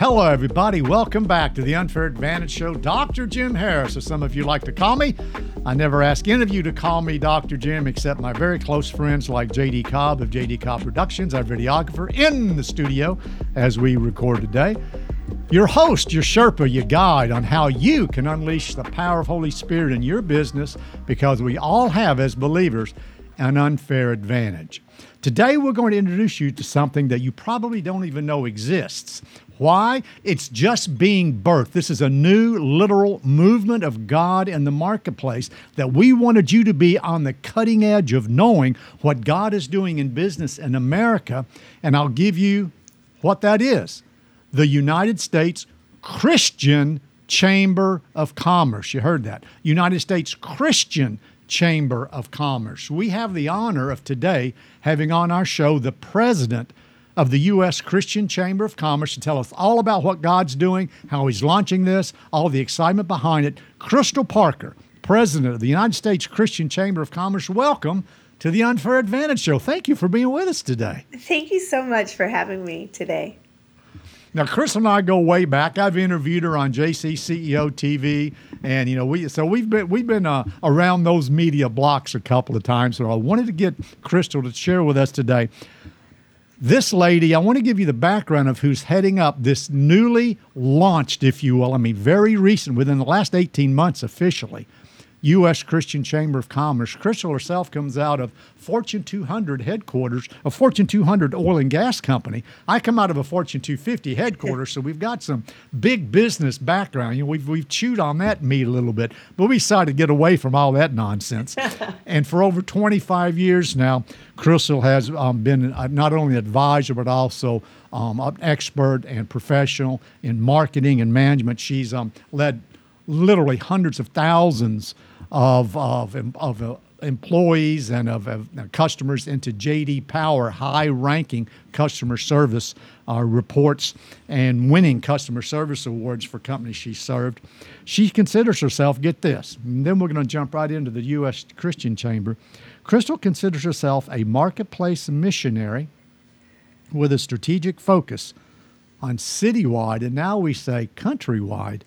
Hello, everybody. Welcome back to the Unfair Advantage Show. Dr. Jim Harris, as some of you like to call me. I never ask any of you to call me Dr. Jim, except my very close friends like J.D. Cobb of J.D. Cobb Productions, our videographer in the studio as we record today. Your host, your Sherpa, your guide on how you can unleash the power of Holy Spirit in your business, because we all have, as believers, an unfair advantage. Today, we're going to introduce you to something that you probably don't even know exists. Why? It's just being birthed. This is a new literal movement of God in the marketplace that we wanted you to be on the cutting edge of knowing what God is doing in business in America. And I'll give you what that is. The United States Christian Chamber of Commerce. You heard that. United States Christian Chamber of Commerce. We have the honor of today having on our show the president of the U.S. Christian Chamber of Commerce to tell us all about what God's doing, how he's launching this, all the excitement behind it. Crystal Parker, president of the United States Christian Chamber of Commerce, welcome to the Unfair Advantage Show. Thank you for being with us today. Thank you so much for having me today. Now, Crystal and I go way back. I've interviewed her on JC CEO TV, and we've been around those media blocks a couple of times. So I wanted to get Crystal to share with us today. This lady, I want to give you the background of who's heading up this newly launched, if you will, very recent, within the last 18 months officially, U.S. Christian Chamber of Commerce. Crystal herself comes out of Fortune 200 headquarters, a Fortune 200 oil and gas company. I come out of a Fortune 250 headquarters, so we've got some big business background. We've chewed on that meat a little bit, but we decided to get away from all that nonsense. And for over 25 years now, Crystal has been not only an advisor, but also an expert and professional in marketing and management. She's led literally hundreds of thousands of employees and of customers into J.D. Power high-ranking customer service reports and winning customer service awards for companies she served. She considers herself, get this, and then we're going to jump right into the U.S. Christian Chamber. Crystal considers herself a marketplace missionary with a strategic focus on citywide, and now we say countrywide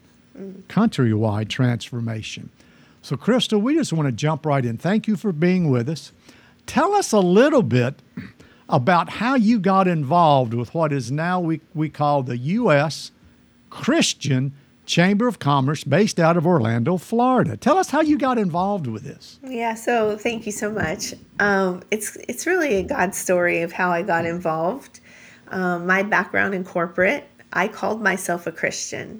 transformation. So, Crystal, we just want to jump right in. Thank you for being with us. Tell us a little bit about how you got involved with what is now we call the U.S. Christian Chamber of Commerce based out of Orlando, Florida. Tell us how you got involved with this. Yeah, so thank you so much. It's really a God story of how I got involved. My background in corporate, I called myself a Christian.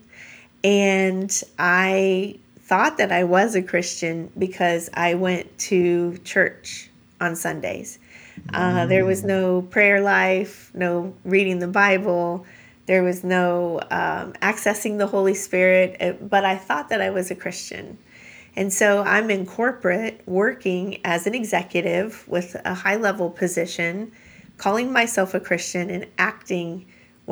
And I thought that I was a Christian because I went to church on Sundays. There was no prayer life, no reading the Bible. There was no accessing the Holy Spirit, but I thought that I was a Christian. And so I'm in corporate working as an executive with a high-level position, calling myself a Christian and acting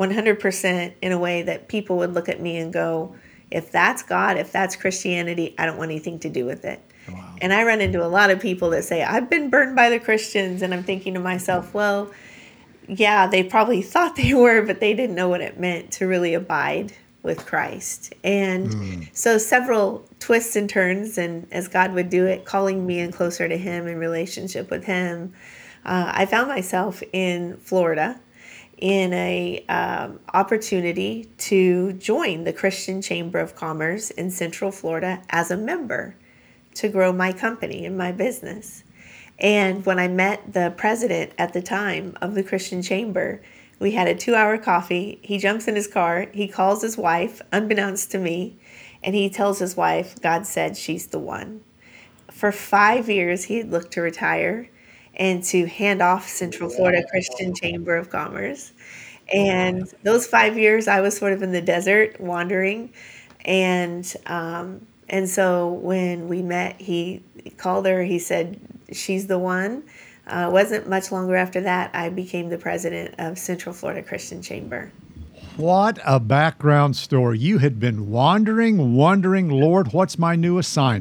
100% in a way that people would look at me and go, if that's God, if that's Christianity, I don't want anything to do with it. Wow. And I run into a lot of people that say, I've been burned by the Christians. And I'm thinking to myself, well, yeah, they probably thought they were, but they didn't know what it meant to really abide with Christ. And so several twists and turns, and as God would do it, calling me in closer to Him in relationship with Him, I found myself in Florida in a opportunity to join the Christian Chamber of Commerce in Central Florida as a member to grow my company and my business. And when I met the president at the time of the Christian Chamber, we had a 2-hour coffee. He jumps in his car, he calls his wife, unbeknownst to me, and he tells his wife, God said she's the one. For 5 years, he had looked to retire and to hand off Central Florida Christian Chamber of Commerce. And those 5 years, I was sort of in the desert wandering. And so when we met, he called her, he said, she's the one. Wasn't much longer after that, I became the president of Central Florida Christian Chamber. What a background story. You had been wondering, Lord, what's my new assignment?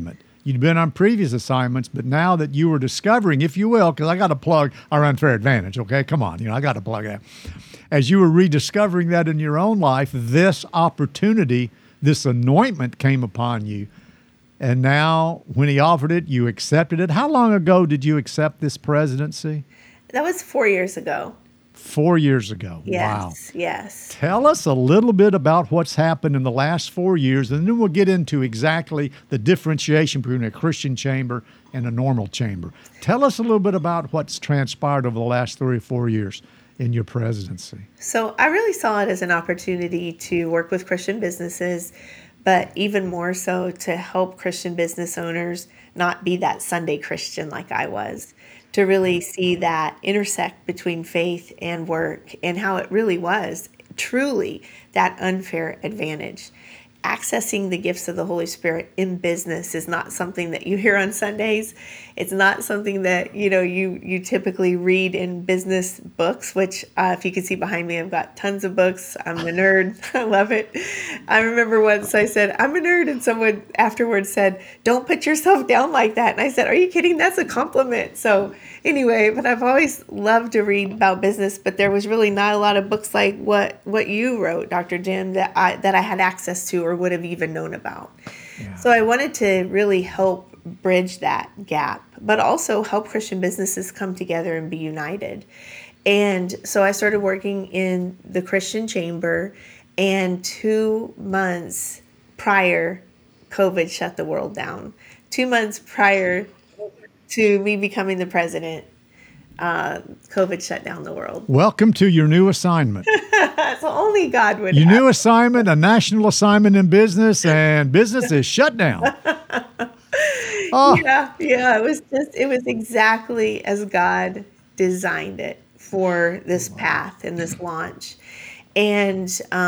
You'd been on previous assignments, but now that you were discovering, if you will, because I got to plug our Unfair Advantage, okay? Come on, I got to plug that. As you were rediscovering that in your own life, this opportunity, this anointment came upon you. And now, when he offered it, you accepted it. How long ago did you accept this presidency? That was 4 years ago. 4 years ago. Wow. Yes, yes. Tell us a little bit about what's happened in the last 4 years, and then we'll get into exactly the differentiation between a Christian chamber and a normal chamber. Tell us a little bit about what's transpired over the last 3 or 4 years in your presidency. So I really saw it as an opportunity to work with Christian businesses, but even more so to help Christian business owners not be that Sunday Christian like I was, to really see that intersect between faith and work and how it really was truly that unfair advantage. Accessing the gifts of the Holy Spirit in business is not something that you hear on Sundays. It's not something that you typically read in business books, which if you can see behind me, I've got tons of books. I'm a nerd. I love it. I remember once I said, I'm a nerd, and someone afterwards said, don't put yourself down like that. And I said, are you kidding? That's a compliment. So anyway, but I've always loved to read about business, but there was really not a lot of books like what you wrote, Dr. Jim, that I had access to or would have even known about. Yeah. So I wanted to really help bridge that gap, but also help Christian businesses come together and be united. And so I started working in the Christian Chamber, and 2 months prior, COVID shut the world down. 2 months prior to me becoming the president, COVID shut down the world. Welcome to your new assignment. So only God would. Your new assignment, a national assignment in business, and business is shut down. Oh. Yeah. It was exactly as God designed it for this path and this launch. And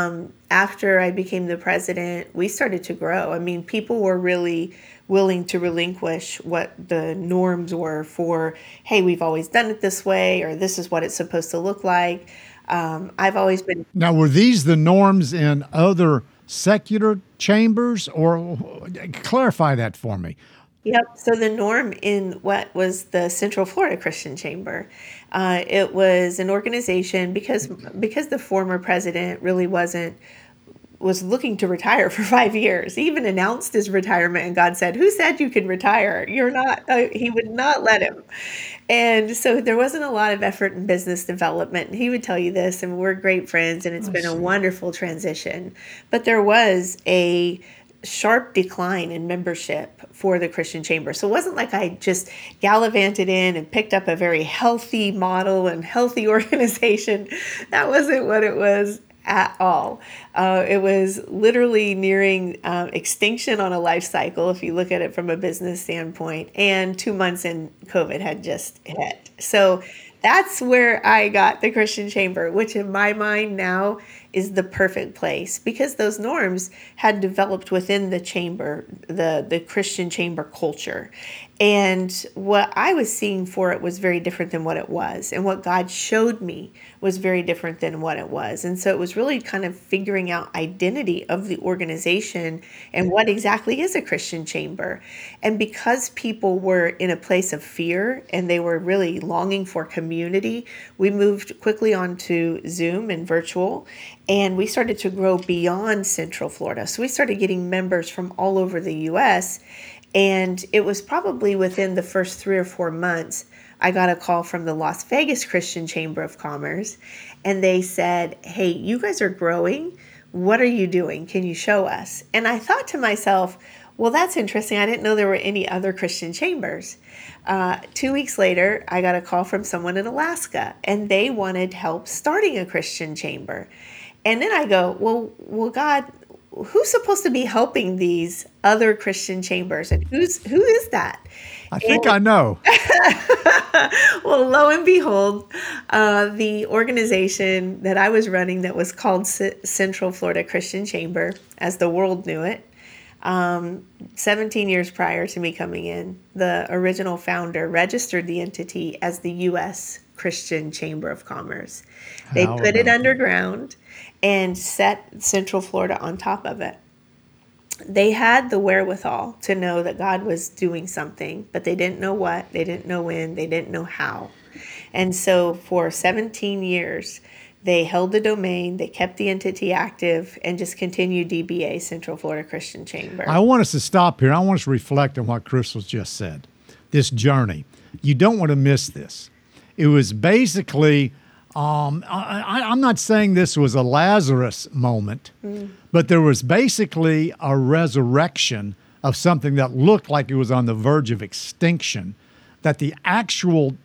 after I became the president, we started to grow. I mean, people were really willing to relinquish what the norms were for, hey, we've always done it this way, or this is what it's supposed to look like. I've always been. Now, were these the norms in other secular chambers, or clarify that for me? Yep. So the norm in what was the Central Florida Christian Chamber, it was an organization because the former president really was looking to retire for 5 years. He even announced his retirement, and God said, who said you can retire? You're not, he would not let him. And so there wasn't a lot of effort in business development. And he would tell you this, and we're great friends, and it's been a wonderful transition. But there was a sharp decline in membership for the Christian Chamber. So it wasn't like I just gallivanted in and picked up a very healthy model and healthy organization. That wasn't what it was at all. It was literally nearing extinction on a life cycle, if you look at it from a business standpoint. And 2 months in, COVID had just hit. So that's where I got the Christian Chamber, which in my mind now is the perfect place, because those norms had developed within the chamber, the Christian chamber culture. And what I was seeing for it was very different than what it was. And what God showed me was very different than what it was. And so it was really kind of figuring out identity of the organization and what exactly is a Christian chamber. And because people were in a place of fear and they were really longing for community, we moved quickly onto Zoom and virtual. And we started to grow beyond Central Florida. So we started getting members from all over the U.S. And it was probably within the first 3 or 4 months, I got a call from the Las Vegas Christian Chamber of Commerce. And they said, hey, you guys are growing. What are you doing? Can you show us? And I thought to myself, well, that's interesting. I didn't know there were any other Christian chambers. 2 weeks later, I got a call from someone in Alaska, and they wanted help starting a Christian chamber. And then I go, well, God, who's supposed to be helping these other Christian chambers? And who is that? I think I know. Well, lo and behold, the organization that I was running that was called Central Florida Christian Chamber, as the world knew it, 17 years prior to me coming in, the original founder registered the entity as the U.S. Christian Chamber of Commerce. They put it underground and set Central Florida on top of it. They had the wherewithal to know that God was doing something, but they didn't know what, they didn't know when, they didn't know how. And so for 17 years, they held the domain, they kept the entity active, and just continued DBA, Central Florida Christian Chamber. I want us to stop here. I want us to reflect on what Crystal's just said. This journey. You don't want to miss this. It was basically, I'm not saying this was a Lazarus moment, but there was basically a resurrection of something that looked like it was on the verge of extinction, that the actual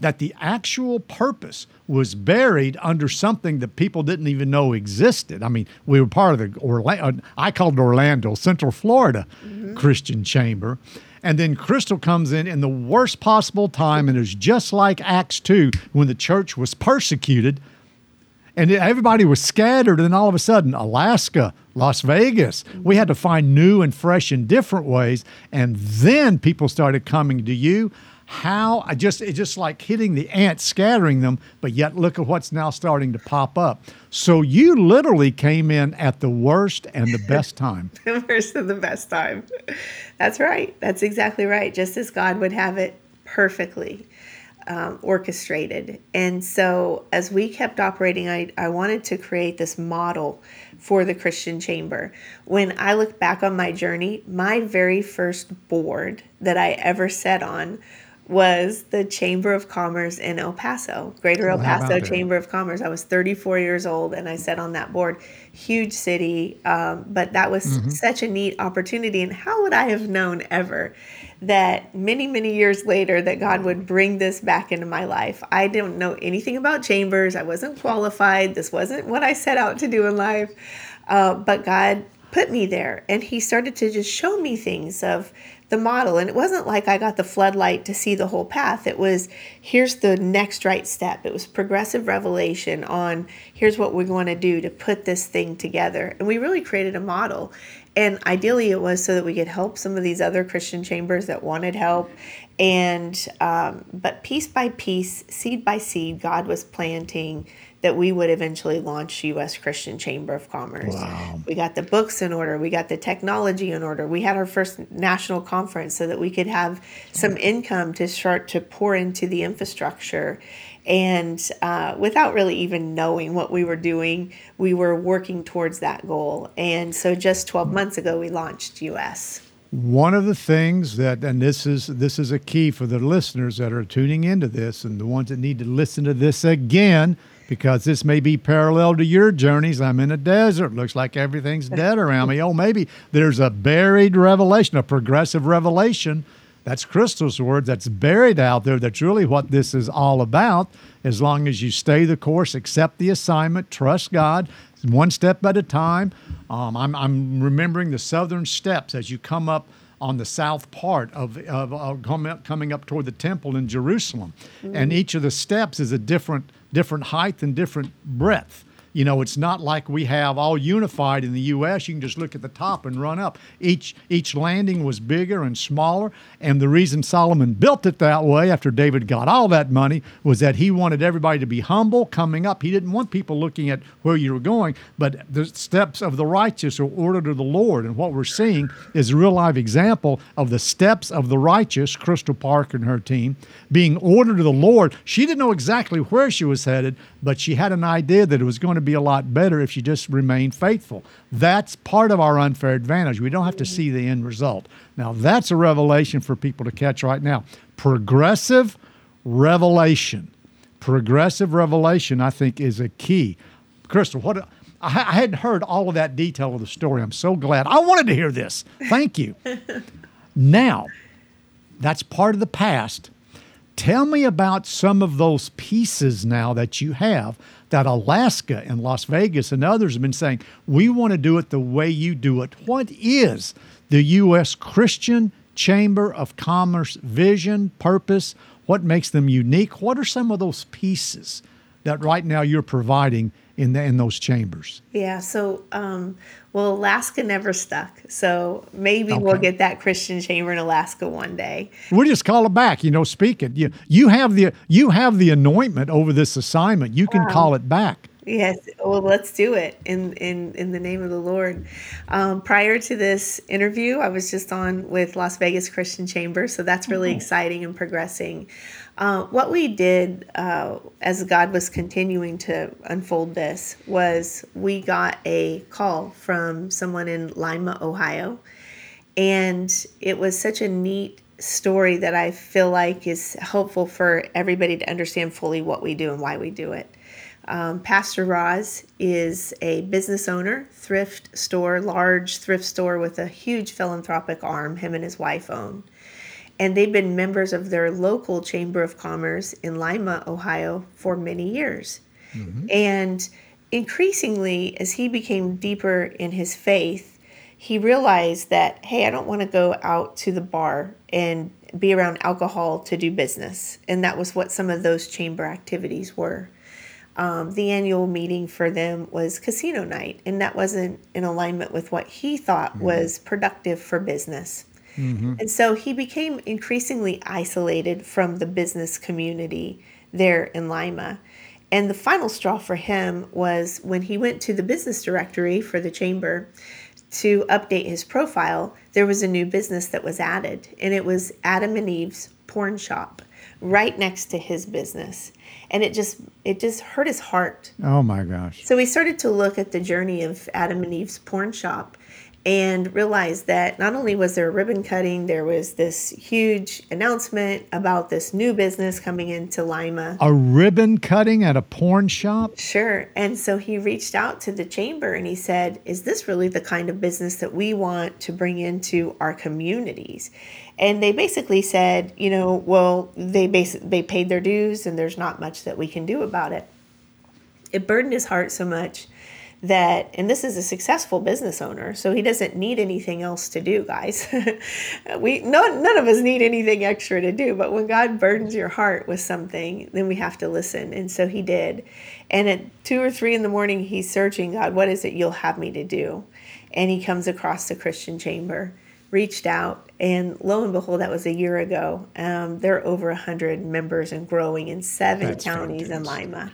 purpose was buried under something that people didn't even know existed. I mean, we were part of the I called it Orlando, Central Florida Christian Chamber. And then Crystal comes in the worst possible time, and it's just like Acts 2 when the church was persecuted and everybody was scattered, and all of a sudden, Alaska, Las Vegas, we had to find new and fresh and different ways, and then people started coming to you. It's just like hitting the ants, scattering them, but yet look at what's now starting to pop up. So you literally came in at the worst and the best time. The worst and the best time. That's right. That's exactly right. Just as God would have it perfectly orchestrated. And so as we kept operating, I wanted to create this model for the Christian Chamber. When I look back on my journey, my very first board that I ever sat on was the Chamber of Commerce in El Paso, Greater El Paso Chamber of Commerce. I was 34 years old and I sat on that board. Huge city, but that was such a neat opportunity. And how would I have known ever that many, many years later that God would bring this back into my life? I didn't know anything about chambers. I wasn't qualified. This wasn't what I set out to do in life. But God put me there, and he started to just show me things of the model. And it wasn't like I got the floodlight to see the whole path. It was, here's the next right step. It was progressive revelation on here's what we're going to do to put this thing together. And we really created a model. And ideally it was so that we could help some of these other Christian chambers that wanted help. And but piece by piece, seed by seed, God was planting that we would eventually launch U.S. Christian Chamber of Commerce. Wow. We got the books in order. We got the technology in order. We had our first national conference so that we could have some income to start to pour into the infrastructure. And without really even knowing what we were doing, we were working towards that goal. And so just 12 months ago, we launched U.S. One of the things that, and this is a key for the listeners that are tuning into this and the ones that need to listen to this again, because this may be parallel to your journeys. I'm in a desert. Looks like everything's dead around me. Oh, maybe there's a buried revelation, a progressive revelation. That's Crystal's word. That's buried out there. That's really what this is all about. As long as you stay the course, accept the assignment, trust God, one step at a time. I'm remembering the southern steps as you come up on the south part of coming up toward the temple in Jerusalem. Mm-hmm. And each of the steps is a different height and different breadth. You know, it's not like we have all unified in the U.S. You can just look at the top and run up. Each landing was bigger and smaller, and the reason Solomon built it that way after David got all that money was that he wanted everybody to be humble coming up. He didn't want people looking at where you were going, but the steps of the righteous are ordered to the Lord, and what we're seeing is a real live example of the steps of the righteous, Crystal Parker and her team, being ordered to the Lord. She didn't know exactly where she was headed, but she had an idea that it was going to be a lot better if she just remained faithful. That's part of our unfair advantage. We don't have to see the end result. Now, that's a revelation for people to catch right now. Progressive revelation. Progressive revelation, I think, is a key. Crystal, I hadn't heard all of that detail of the story. I'm so glad. I wanted to hear this. Thank you. Now, that's part of the past. Tell me about some of those pieces now that you have that Alaska and Las Vegas and others have been saying, we want to do it the way you do it. What is the U.S. Christian Chamber of Commerce vision, purpose? What makes them unique? What are some of those pieces that right now you're providing in those chambers? Yeah, so, well, Alaska never stuck. So maybe we'll get that Christian chamber in Alaska one day. We'll just call it back, speak it. You have the anointment over this assignment. You can call it back. Yes, well, let's do it in the name of the Lord. Prior to this interview, I was just on with Las Vegas Christian Chamber, so that's really exciting and progressing. What we did as God was continuing to unfold this was we got a call from someone in Lima, Ohio, and it was such a neat story that I feel like is helpful for everybody to understand fully what we do and why we do it. Pastor Roz is a business owner, thrift store, large thrift store with a huge philanthropic arm, him and his wife own. And they've been members of their local Chamber of Commerce in Lima, Ohio for many years. And increasingly, as he became deeper in his faith, he realized that, hey, I don't want to go out to the bar and be around alcohol to do business. And that was what some of those chamber activities were. The annual meeting for them was casino night, and that wasn't in alignment with what he thought was productive for business. And so he became increasingly isolated from the business community there in Lima. And the final straw for him was when he went to the business directory for the chamber to update his profile, there was a new business that was added, and it was Adam and Eve's porn shop right next to his business. And it just hurt his heart. Oh my gosh. So we started to look at the journey of Adam and Eve's porn shop and realized that not only was there a ribbon cutting, there was this huge announcement about this new business coming into Lima. A ribbon cutting at a porn shop? Sure. And so he reached out to the chamber and he said, is this really the kind of business that we want to bring into our communities? And they basically said, well, they paid their dues and there's not much that we can do about it. It burdened his heart so much that, and this is a successful business owner, so he doesn't need anything else to do, guys. None of us need anything extra to do, but when God burdens your heart with something, then we have to listen. And so he did. And at 2 or 3 in the morning, he's searching, God, what is it you'll have me to do? And he comes across the Christian Chamber, reached out, and lo and behold, that was a year ago. There are over 100 members and growing in 7 counties in Lima.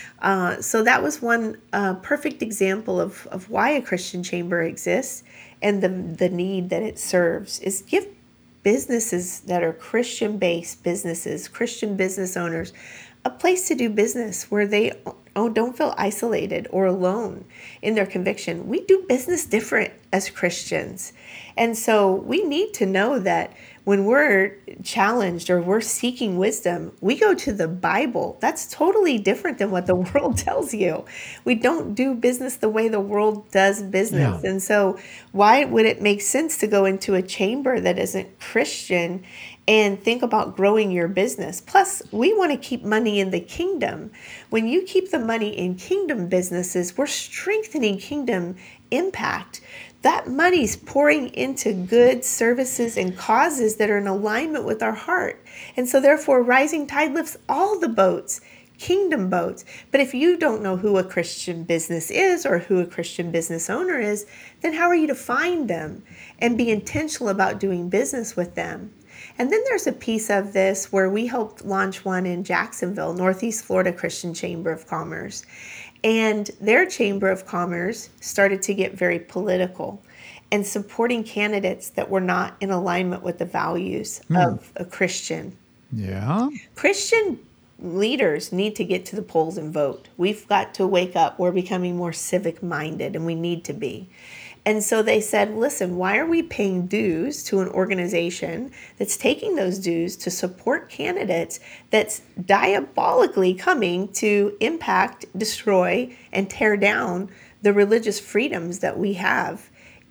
So that was one perfect example of why a Christian chamber exists and the need that it serves is give businesses that are Christian-based businesses, Christian business owners, a place to do business where they don't feel isolated or alone in their conviction. We do business different as Christians. And so we need to know that when we're challenged or we're seeking wisdom, we go to the Bible. That's totally different than what the world tells you. We don't do business the way the world does business. And so why would it make sense to go into a chamber that isn't Christian and think about growing your business? Plus, we want to keep money in the kingdom. When you keep the money in kingdom businesses, we're strengthening kingdom impact. That money's pouring into good services and causes that are in alignment with our heart. And so therefore, rising tide lifts all the boats, kingdom boats. But if you don't know who a Christian business is or who a Christian business owner is, then how are you to find them and be intentional about doing business with them? And then there's a piece of this where we helped launch one in Jacksonville, Northeast Florida Christian Chamber of Commerce. And their Chamber of Commerce started to get very political and supporting candidates that were not in alignment with the values of a Christian. Yeah. Christian leaders need to get to the polls and vote. We've got to wake up. We're becoming more civic minded, and we need to be. And so they said, listen, why are we paying dues to an organization that's taking those dues to support candidates that's diabolically coming to impact, destroy, and tear down the religious freedoms that we have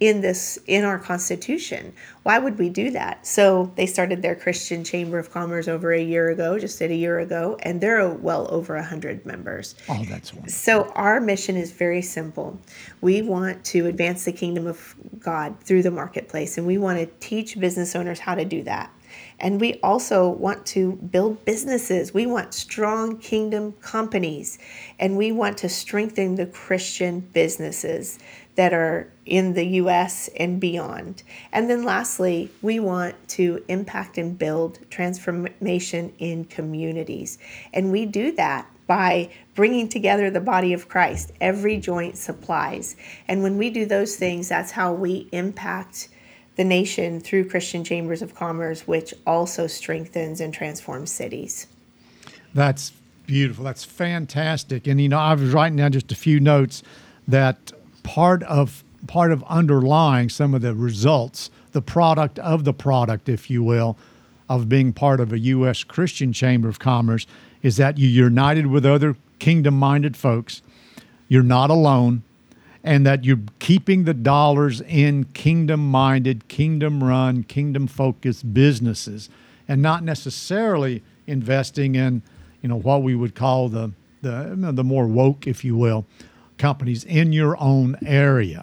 in our Constitution? Why would we do that? So they started their Christian Chamber of Commerce over a year ago, just a year ago, and they're well over 100 members. Oh, that's wonderful. So our mission is very simple. We want to advance the kingdom of God through the marketplace, and we want to teach business owners how to do that. And we also want to build businesses. We want strong kingdom companies, and we want to strengthen the Christian businesses that are in the U.S. and beyond. And then lastly, we want to impact and build transformation in communities. And we do that by bringing together the body of Christ. Every joint supplies. And when we do those things, that's how we impact the nation through Christian chambers of commerce, which also strengthens and transforms cities. That's beautiful. That's fantastic. And I was writing down just a few notes that part of underlying some of the results, the product, if you will, of being part of a U.S. Christian Chamber of Commerce is that you're united with other kingdom-minded folks. You're not alone, and that you're keeping the dollars in kingdom-minded, kingdom-run, kingdom-focused businesses, and not necessarily investing in, what we would call the more woke, if you will, companies in your own area.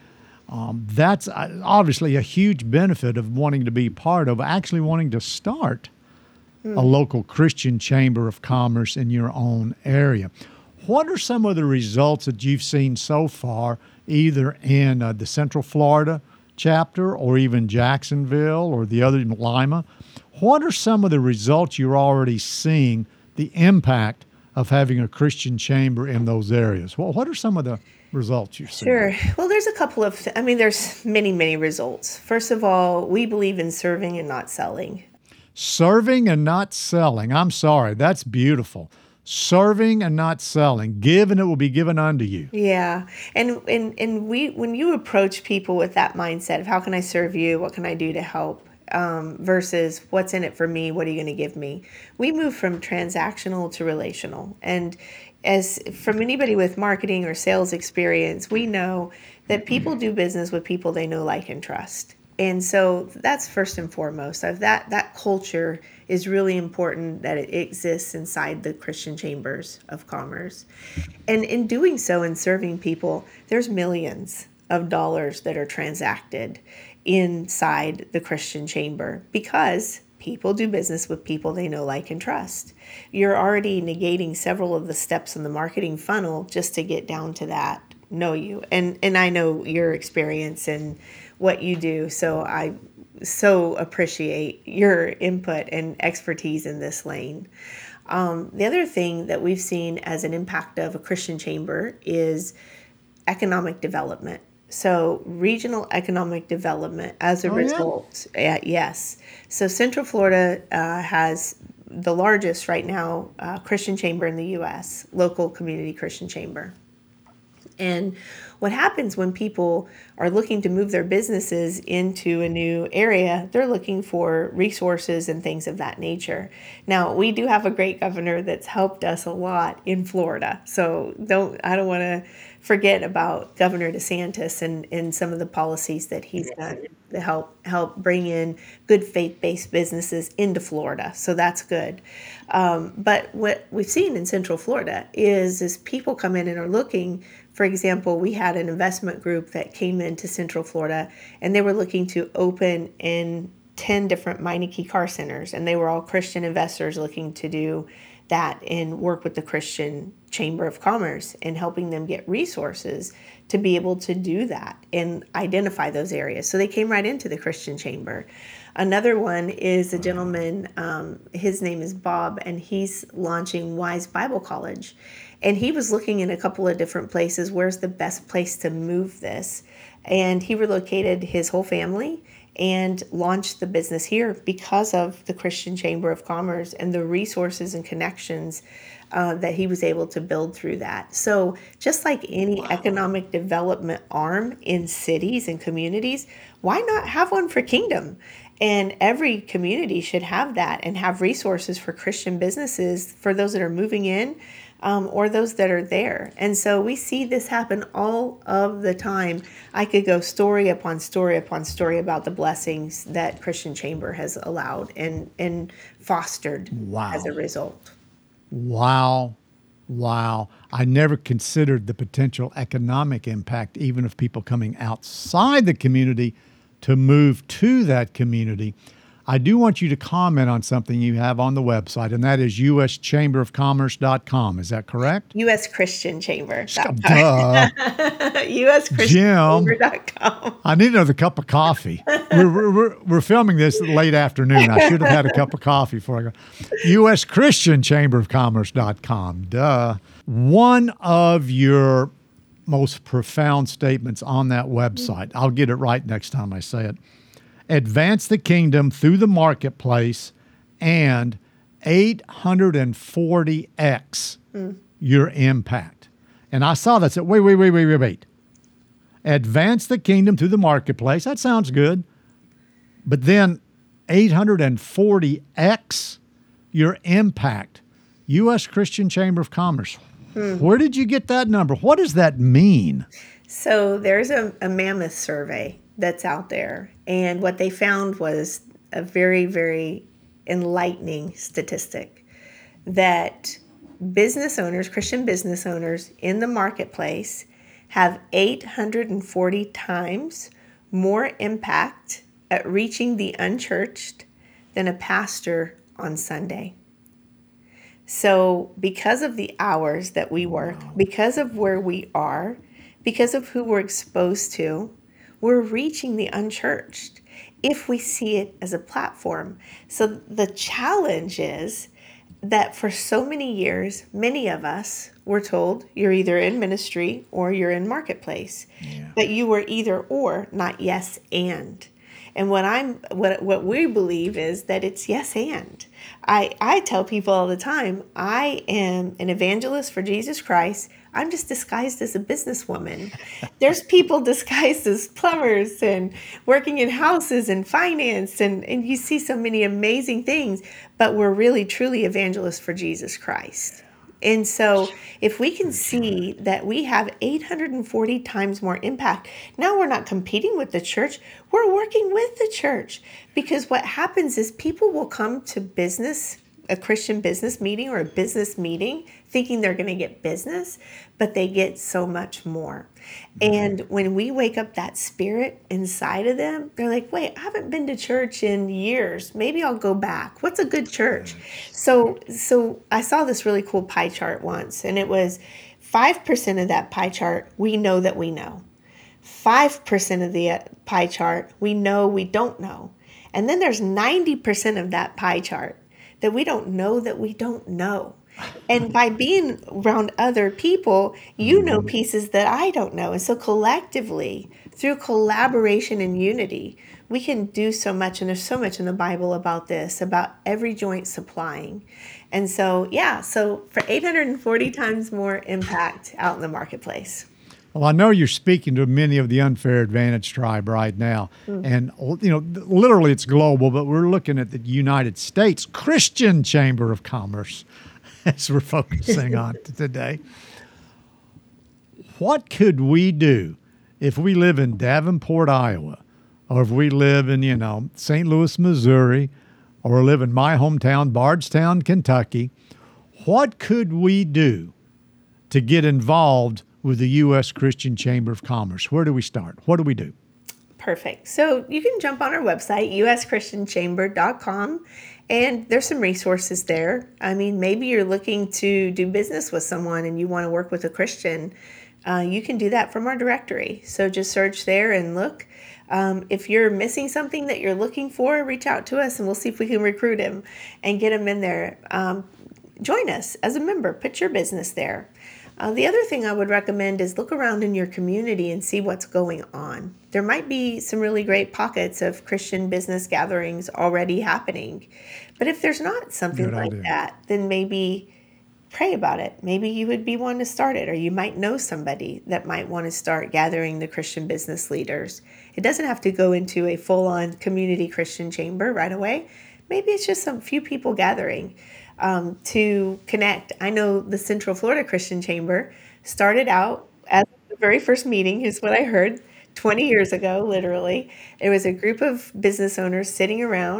That's obviously a huge benefit of wanting to be part of, actually wanting to start a local Christian Chamber of Commerce in your own area. What are some of the results that you've seen so far, either in the Central Florida chapter or even Jacksonville or the other in Lima? What are some of the results you're already seeing, the impact of having a Christian chamber in those areas? Well, what are some of the results you've seen? Sure. Well, there's a couple of, there's many, many results. First of all, we believe in serving and not selling. Serving and not selling. I'm sorry. That's beautiful. Serving and not selling. Give and it will be given unto you. Yeah. And when you approach people with that mindset of how can I serve you? What can I do to help? Versus what's in it for me? What are you going to give me? We move from transactional to relational. And as from anybody with marketing or sales experience, we know that people do business with people they know, like, and trust. And so that's first and foremost. That culture is really important, that it exists inside the Christian chambers of commerce. And in doing so and serving people, there's millions of dollars that are transacted inside the Christian chamber because people do business with people they know, like, and trust. You're already negating several of the steps in the marketing funnel just to get down to that, know you. And I know your experience and what you do, so I so appreciate your input and expertise in this lane. The other thing that we've seen as an impact of a Christian chamber is economic development. So regional economic development as a result. Yes. So Central Florida has the largest right now Christian chamber in the U.S., local community Christian chamber. And what happens when people are looking to move their businesses into a new area, they're looking for resources and things of that nature. Now, we do have a great governor that's helped us a lot in Florida. So I don't want to forget about Governor DeSantis and some of the policies that he's done to help bring in good faith-based businesses into Florida. So that's good. But what we've seen in Central Florida is people come in and are looking. For example, we had an investment group that came into Central Florida, and they were looking to open in 10 different Meineke car centers, and they were all Christian investors looking to do that and work with the Christian Chamber of Commerce and helping them get resources to be able to do that and identify those areas. So they came right into the Christian Chamber. Another one is a gentleman, his name is Bob, and he's launching Wise Bible College. And he was looking in a couple of different places, where's the best place to move this? And he relocated his whole family and launched the business here because of the Christian Chamber of Commerce and the resources and connections that he was able to build through that. So just like any economic development arm in cities and communities, why not have one for kingdom? And every community should have that and have resources for Christian businesses for those that are moving in or those that are there. And so we see this happen all of the time. I could go story upon story upon story about the blessings that Christian Chamber has allowed and fostered as a result. Wow. I never considered the potential economic impact, even of people coming outside the community to move to that community. I do want you to comment on something you have on the website, and that is uschamberofcommerce.com. Is that correct? uschristianchamber.com. Duh. Jim, uschristianchamber.com. I need another cup of coffee. We're filming this late afternoon. I should have had a cup of coffee before I go. uschristianchamberofcommerce.com. Duh. One of your most profound statements on that website, I'll get it right next time I say it. Advance the kingdom through the marketplace and 840x your impact. And I saw that. Said, wait. Advance the kingdom through the marketplace. That sounds good. But then 840x your impact. U.S. Christian Chamber of Commerce. Where did you get that number? What does that mean? So there's a Mammoth survey that's out there. And what they found was a very, very enlightening statistic that business owners, Christian business owners in the marketplace have 840 times more impact at reaching the unchurched than a pastor on Sunday. So because of the hours that we work, because of where we are, because of who we're exposed to, we're reaching the unchurched if we see it as a platform. So the challenge is that for so many years, many of us were told you're either in ministry or you're in marketplace. Yeah. But you were either or, not yes and. And what we believe is that it's yes and. I tell people all the time, I am an evangelist for Jesus Christ. I'm just disguised as a businesswoman. There's people disguised as plumbers and working in houses and finance, and you see so many amazing things, but we're really truly evangelists for Jesus Christ. And so if we can see that we have 840 times more impact, now we're not competing with the church, we're working with the church. Because what happens is people will come to business, a Christian business meeting or a business meeting, thinking they're going to get business, but they get so much more. And when we wake up that spirit inside of them, they're like, wait, I haven't been to church in years. Maybe I'll go back. What's a good church? So I saw this really cool pie chart once, and it was 5% of that pie chart, we know that we know. 5% of the pie chart, we know we don't know. And then there's 90% of that pie chart that we don't know that we don't know. And by being around other people, you know pieces that I don't know. And so collectively, through collaboration and unity, we can do so much. And there's so much in the Bible about this, about every joint supplying. And so, so for 840 times more impact out in the marketplace. Well, I know you're speaking to many of the Unfair Advantage tribe right now. And, literally it's global, but we're looking at the United States Christian Chamber of Commerce as we're focusing on today. What could we do if we live in Davenport, Iowa, or if we live in, St. Louis, Missouri, or live in my hometown, Bardstown, Kentucky? What could we do to get involved with the U.S. Christian Chamber of Commerce? Where do we start? What do we do? Perfect. So you can jump on our website, uschristianchamber.com, and there's some resources there. I mean, maybe you're looking to do business with someone and you want to work with a Christian. You can do that from our directory. So just search there and look. If you're missing something that you're looking for, reach out to us and we'll see if we can recruit him and get him in there. Join us as a member. Put your business there. The other thing I would recommend is look around in your community and see what's going on. There might be some really great pockets of Christian business gatherings already happening. But if there's not something like that, then maybe pray about it. Maybe you would be one to start it, or you might know somebody that might want to start gathering the Christian business leaders. It doesn't have to go into a full-on community Christian chamber right away. Maybe it's just some few people gathering to connect. I know the Central Florida Christian Chamber started out as the very first meeting, is what I heard, 20 years ago, literally. It was a group of business owners sitting around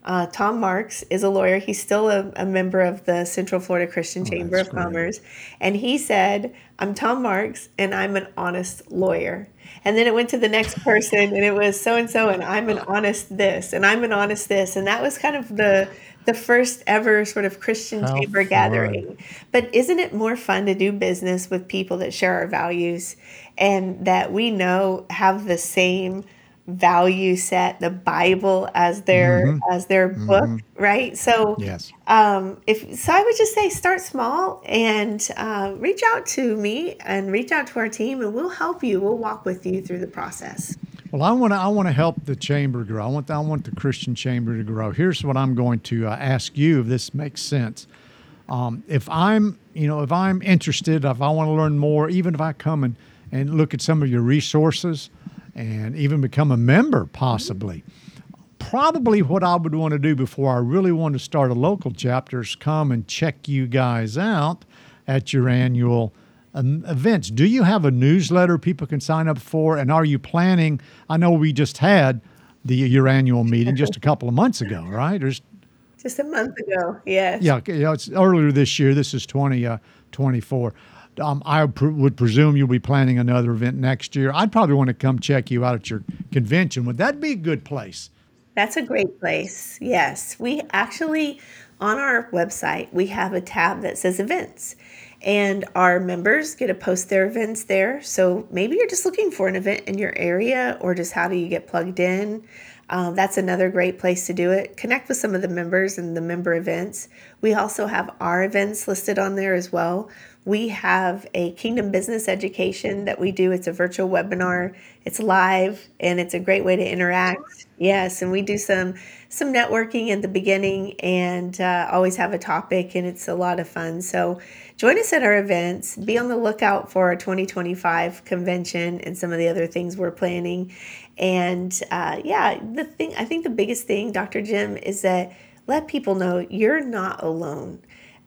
Tom Marks is a lawyer. He's still a member of the Central Florida Christian Oh, Chamber that's of great. Commerce. And he said, I'm Tom Marks and I'm an honest lawyer. And then it went to the next person and it was so and so, and I'm an honest this, and I'm an honest this. And that was kind of the first ever sort of Christian How chamber fun. gathering. But isn't it more fun to do business with people that share our values and that we know have the same value set, the Bible Mm-hmm. as their book, Mm-hmm. right? So Yes. if so, I would just say start small and reach out to me and reach out to our team, and we'll help you. We'll walk with you through the process. Well, I want to help the chamber grow. I want the Christian chamber to grow. Here's what I'm going to ask you, if this makes sense. If I'm interested, if I want to learn more, even if I come and look at some of your resources and even become a member possibly, probably what I would want to do before I really want to start a local chapter is come and check you guys out at your annual events. Do you have a newsletter people can sign up for? And are you planning? I know we just had your annual meeting just a couple of months ago, right? Just a month ago, yes. Yeah, it's earlier this year. This is 2024. Would presume you'll be planning another event next year. I'd probably want to come check you out at your convention. Would that be a good place? That's a great place. Yes. We actually, on our website, we have a tab that says events. And our members get to post their events there. So maybe you're just looking for an event in your area or just how do you get plugged in. That's another great place to do it. Connect with some of the members and the member events. We also have our events listed on there as well. We have a Kingdom Business Education that we do. It's a virtual webinar. It's live and it's a great way to interact. Yes, and we do some networking at the beginning and always have a topic, and it's a lot of fun. So join us at our events. Be on the lookout for our 2025 convention and some of the other things we're planning. And I think the biggest thing, Dr. Jim, is that let people know you're not alone.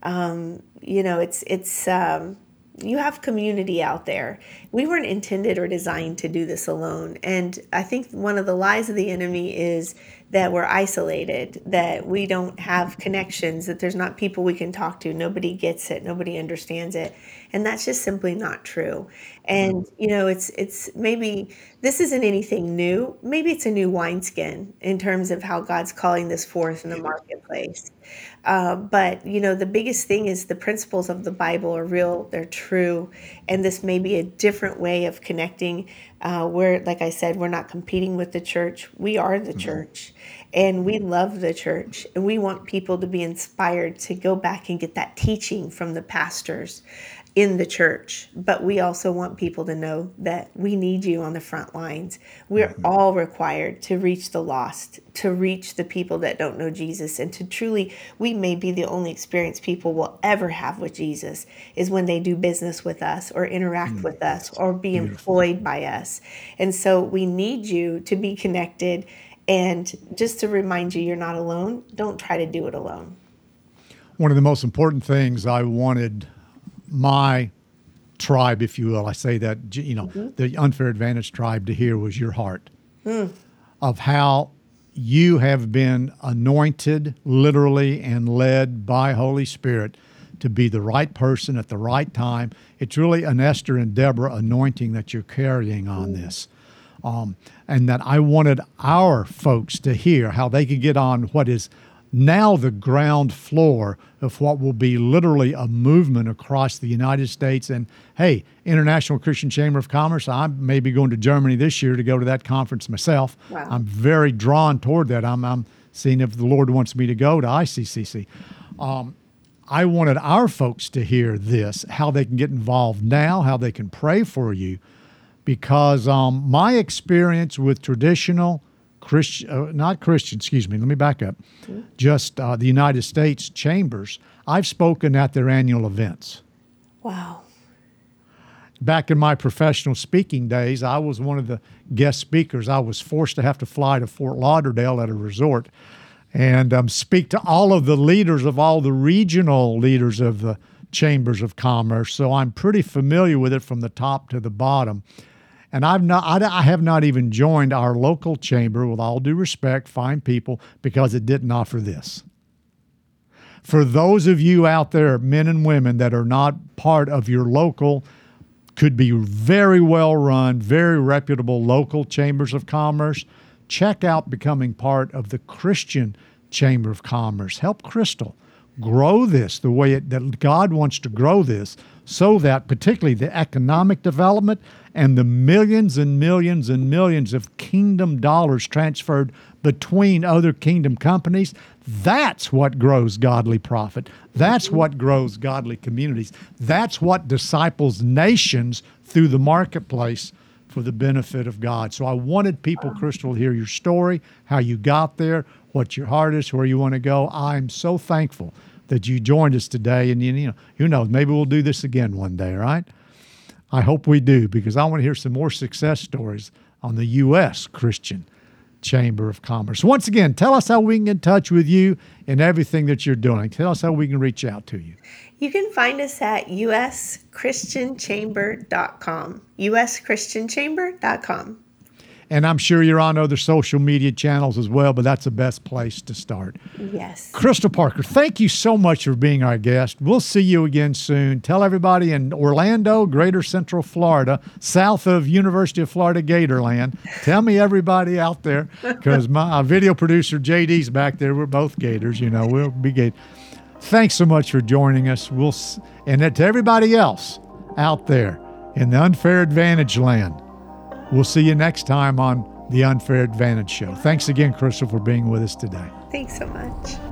It's you have community out there. We weren't intended or designed to do this alone. And I think one of the lies of the enemy is that we're isolated, that we don't have connections, that there's not people we can talk to. Nobody gets it. Nobody understands it. And that's just simply not true. And, it's maybe this isn't anything new. Maybe it's a new wineskin in terms of how God's calling this forth in the marketplace. But the biggest thing is the principles of the Bible are real, they're true, and this may be a different way of connecting. Where, like I said, we're not competing with the church. We are the church, and we love the church, and we want people to be inspired to go back and get that teaching from the pastors in the church. But we also want people to know that we need you on the front lines. We're all required to reach the lost, to reach the people that don't know Jesus, and to truly, we may be the only experience people will ever have with Jesus is when they do business with us or interact with us or be Beautiful. employed by us. And so we need you to be connected. And just to remind you, you're not alone. Don't try to do it alone. One of the most important things I wanted my tribe, if you will, I say that, the Unfair Advantage tribe to hear was your heart of how you have been anointed literally and led by Holy Spirit to be the right person at the right time. It's really an Esther and Deborah anointing that you're carrying on this. And that I wanted our folks to hear how they could get on what is now the ground floor of what will be literally a movement across the United States. And hey, International Christian Chamber of Commerce, I may be going to Germany this year to go to that conference myself. Wow. I'm very drawn toward that. I'm seeing if the Lord wants me to go to ICCC. I wanted our folks to hear this, how they can get involved now, how they can pray for you, because my experience with traditional not Christian, excuse me, let me back up, just the United States chambers, I've spoken at their annual events. Wow. Back in my professional speaking days, I was one of the guest speakers. I was forced to have to fly to Fort Lauderdale at a resort and speak to all of the leaders of all the regional leaders of the chambers of commerce. So I'm pretty familiar with it from the top to the bottom. And I have not even joined our local chamber, with all due respect, fine people, because it didn't offer this. For those of you out there, men and women, that are not part of your local, could be very well run, very reputable local chambers of commerce, check out becoming part of the Christian Chamber of Commerce. Help Crystal grow this the way that God wants to grow this, so that particularly the economic development and the millions and millions and millions of kingdom dollars transferred between other kingdom companies, that's what grows godly profit. That's what grows godly communities. That's what disciples nations through the marketplace for the benefit of God. So I wanted people, Crystal, to hear your story, how you got there, what your heart is, where you want to go. I'm so thankful that you joined us today. And, who knows, maybe we'll do this again one day, right? I hope we do, because I want to hear some more success stories on the U.S. Christian Chamber of Commerce. Once again, tell us how we can get in touch with you and everything that you're doing. Tell us how we can reach out to you. You can find us at uschristianchamber.com, uschristianchamber.com. And I'm sure you're on other social media channels as well, but that's the best place to start. Yes. Crystal Parker, thank you so much for being our guest. We'll see you again soon. Tell everybody in Orlando, Greater Central Florida, south of University of Florida Gatorland. Tell me everybody out there, because my video producer JD's back there. We're both Gators, we'll be Gators. Thanks so much for joining us. And to everybody else out there in the Unfair Advantage land, we'll see you next time on the Unfair Advantage Show. Thanks again, Crystal, for being with us today. Thanks so much.